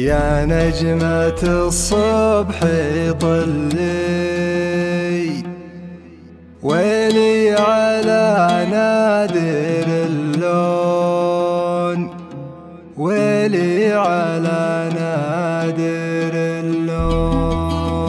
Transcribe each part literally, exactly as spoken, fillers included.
يا نجمة الصبح طلي ويلي على نادر اللون، ويلي على نادر اللون.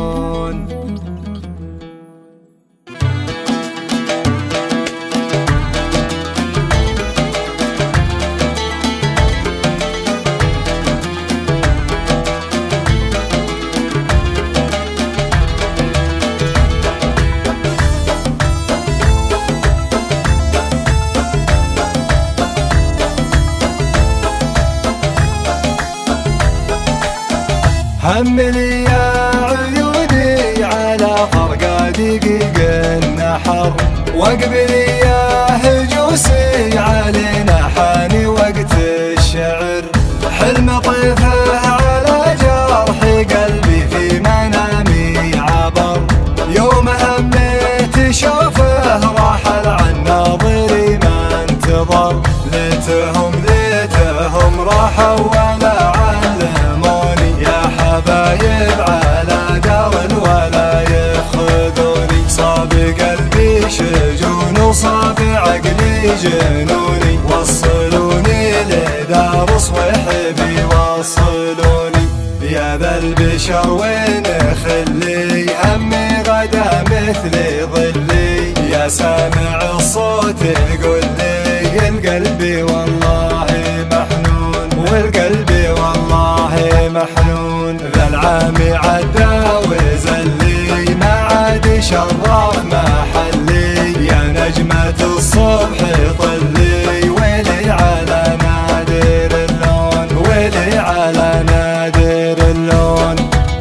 حملي يا عيوني على فرقة دقيق النحر، واقبلي يا هجوسي علينا حاني وقت الشعر. حلم طيفه على جرح قلبي في منامي عبر، يوم هميت شوفه راحل عن ناظري ما انتظر. ليتهم ليتهم راحوا ولا علموني، يا حبايب على دار ولا يخذوني. صاب قلبي شجون وصاب عقلي جنوني، وصلوني لدار صويحبي وصلوني. يا ذا البشر وين خلي همي غدا مثل ظلي، يا سامع الصوت يقول لي القلب والله محنون، والقلب والله محنون. ذا العام عدى وزلي ما عاد شرف محلي، يا نجمة الصبح طلي ويلي على نادر اللون، ويلي على نادر اللون.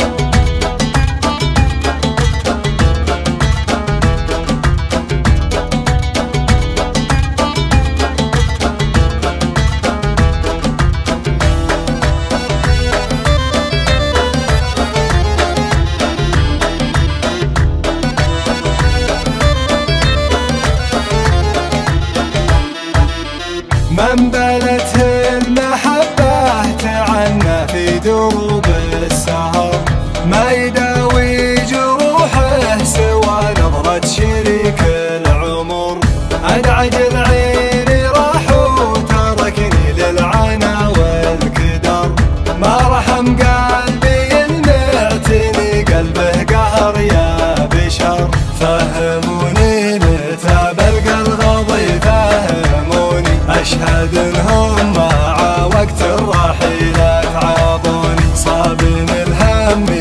من بلته المحبة تعنى في دروب السهر، ما يداوي جروحه سوى نظرة شريك العمر. أدعج العين راح وتركني للعنا والكدر، ما رحم قلبي المعتني قلبه قهر يا بشر. فهموني متى بلقى الغضي فهموني، أشهد انهم مع وقت الرحيل تعبوني. صابين الهم